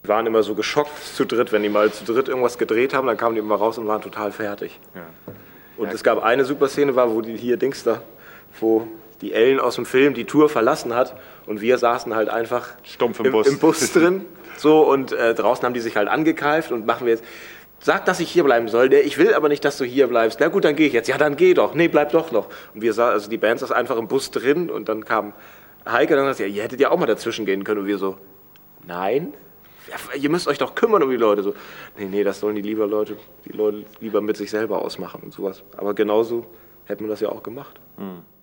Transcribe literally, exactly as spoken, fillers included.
Die waren immer so geschockt zu dritt, wenn die mal zu dritt irgendwas gedreht haben, dann kamen die immer raus und waren total fertig. Ja. Und ja. Es gab eine super Szene, war, wo die hier Dings da, wo die Ellen aus dem Film die Tour verlassen hat und wir saßen halt einfach stumpf im, im, Bus. im Bus drin. So, und äh, draußen haben die sich halt angekeift und machen wir jetzt, sag, dass ich hier bleiben soll. Nee, ich will aber nicht, dass du hier bleibst. Na gut, dann gehe ich jetzt. Ja, dann geh doch. Nee, bleib doch noch. Und wir saßen, also die Band saß einfach im Bus drin und dann kam Heike und dann sagt, ja, ihr hättet ja auch mal dazwischen gehen können. Und wir so, nein, ja, ihr müsst euch doch kümmern um die Leute. So, nee, nee, das sollen die lieber Leute, die Leute lieber mit sich selber ausmachen und sowas. Aber genauso hätten wir das ja auch gemacht. Hm.